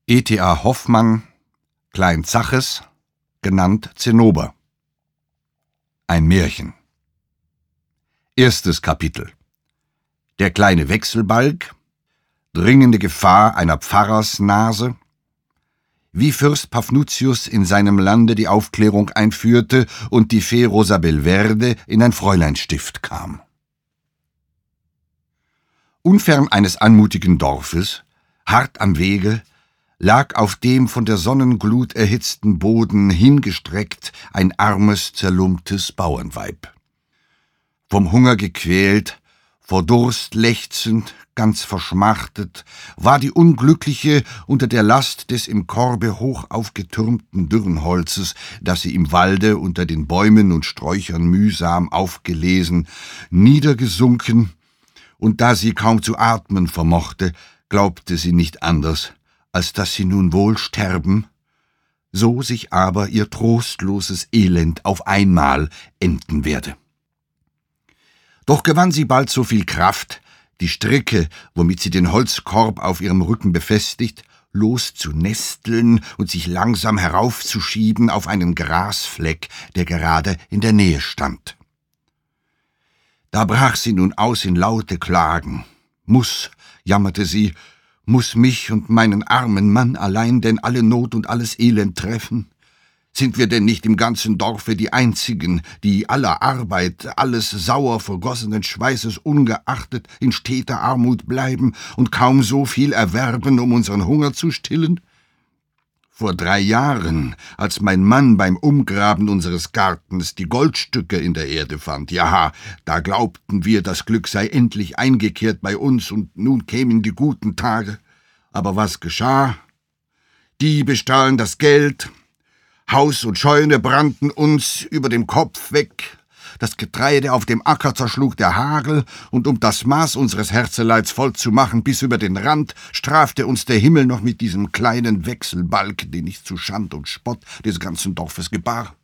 E.T.A. Hoffmann, Klein Zaches, genannt Zinnober. Ein Märchen. Erstes Kapitel. Der kleine Wechselbalg, dringende Gefahr einer Pfarrersnase, wie Fürst Paphnutius in seinem Lande die Aufklärung einführte und die Fee Rosabelverde in ein Fräuleinstift kam. Unfern eines anmutigen Dorfes, hart am Wege, lag auf dem von der Sonnenglut erhitzten Boden hingestreckt ein armes, zerlumptes Bauernweib. Vom Hunger gequält, vor Durst lechzend, ganz verschmachtet, war die Unglückliche unter der Last des im Korbe hoch aufgetürmten Dürrenholzes, das sie im Walde unter den Bäumen und Sträuchern mühsam aufgelesen, niedergesunken, und da sie kaum zu atmen vermochte, glaubte sie nicht anders, als dass sie nun wohl sterben, so sich aber ihr trostloses Elend auf einmal enden werde. Doch gewann sie bald so viel Kraft, die Stricke, womit sie den Holzkorb auf ihrem Rücken befestigt, loszunesteln und sich langsam heraufzuschieben auf einen Grasfleck, der gerade in der Nähe stand. Da brach sie nun aus in laute Klagen. Jammerte sie, muß mich und meinen armen Mann allein denn alle Not und alles Elend treffen? Sind wir denn nicht im ganzen Dorfe die Einzigen, die aller Arbeit, alles sauer vergossenen Schweißes ungeachtet in steter Armut bleiben und kaum so viel erwerben, um unseren Hunger zu stillen? Vor 3 Jahren, als mein Mann beim Umgraben unseres Gartens die Goldstücke in der Erde fand, ja, da glaubten wir, das Glück sei endlich eingekehrt bei uns und nun kämen die guten Tage. Aber was geschah? Diebe stahlen das Geld, Haus und Scheune brannten uns über dem Kopf weg, das Getreide auf dem Acker zerschlug der Hagel, und um das Maß unseres Herzeleids voll zu machen bis über den Rand, strafte uns der Himmel noch mit diesem kleinen Wechselbalg, den ich zu Schand und Spott des ganzen Dorfes gebar.